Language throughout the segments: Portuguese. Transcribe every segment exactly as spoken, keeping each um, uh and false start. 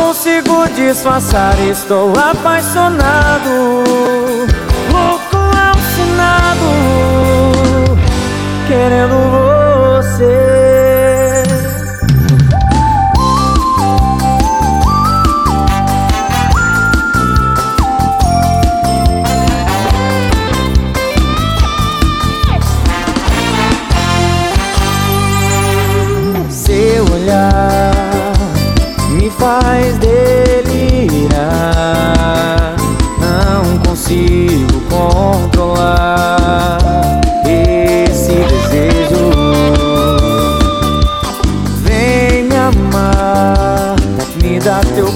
consigo disfarçar, estou apaixonado, louco, alucinado, querendo você. Seu olhar me faz delirar, não consigo controlar esse desejo. Vem me amar, me dá teu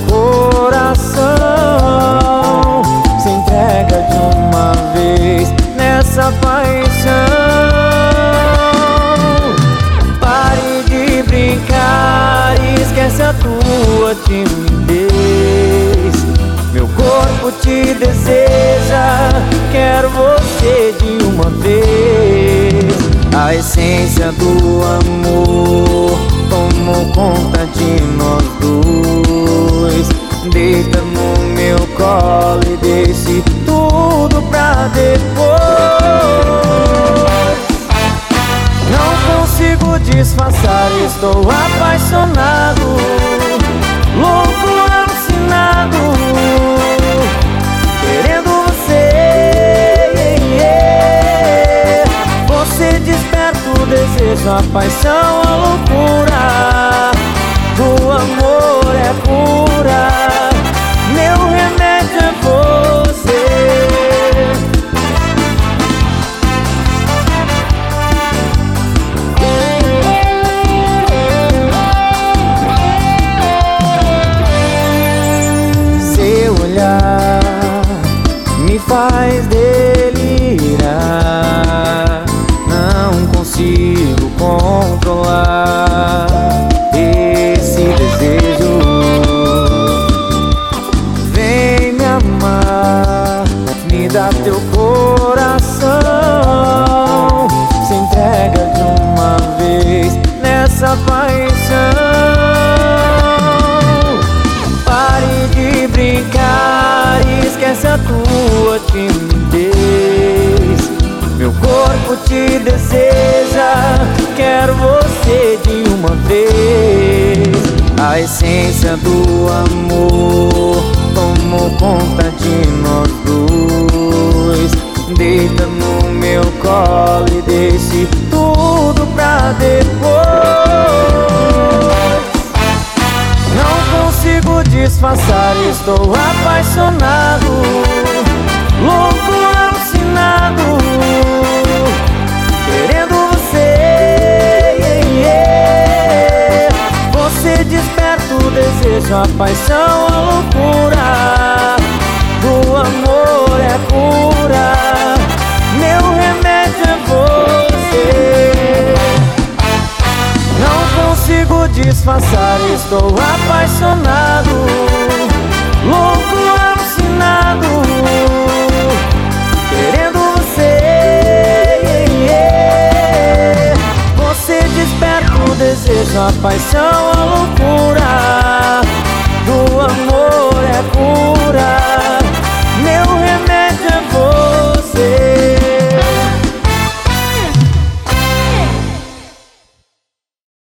coração, se entrega de uma vez nessa paixão. Pare de brincar e esquece a tua timidez. Meu corpo te deseja, quero você de uma vez. A essência do amor tomou conta de nós dois. Deita no meu colo e deixe tudo pra depois. Não consigo disfarçar, estou apaixonado, louco, alucinado, querendo você. Você desperta o desejo, a paixão, a loucura do amor é pura. Meu remédio é você. Me faz delirar, não consigo controlar esse desejo. Vem me amar, me dá teu coração, se entrega de uma vez nessa paixão. Pare de brincar e esquece a tua timidez. Meu corpo te deseja, quero você de uma vez. A essência do amor tomou conta de nós dois. Deita no meu colo e deixe tudo pra depois. Não consigo disfarçar, estou apaixonado, louco, alucinado, querendo você. Você desperta o desejo, a paixão, a loucura do amor é pura. Meu remédio é você. Não consigo disfarçar, estou apaixonado, louco, alucinado, querendo você. Você desperta o desejo, a paixão, a loucura do amor é pura. Meu